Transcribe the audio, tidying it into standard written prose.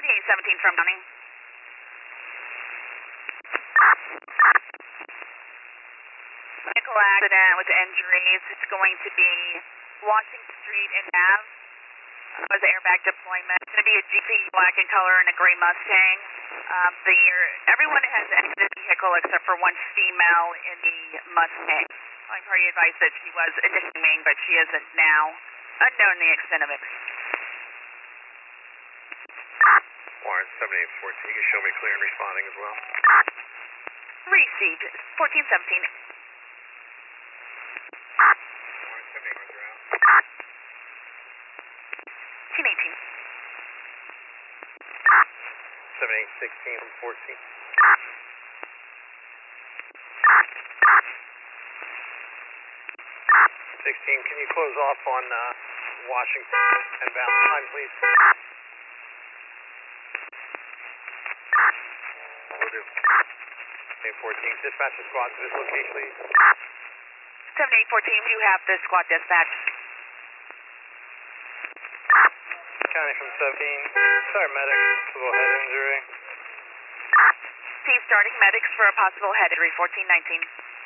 7817 from Dunning. Vehicle accident with injuries. It's going to be Washington Street in Nav. Was airbag deployment. It's going to be a GT black in color and a gray Mustang. Everyone has exited the vehicle except for one female in the Mustang. I've already advised that she was initially, but she isn't now. Unknown the extent of it. Warren 7814, you can show me clear and responding as well. Received 1417. Warren 78, you're out. 1818. 7816 from 14. 16, can you close off on Washington and bound time, please? Will do. 7814, dispatch the squad to this location, please. 7814, you have the squad dispatch. County from 17, sorry, medic, possible head injury. Team starting medics for a possible head injury, 1419.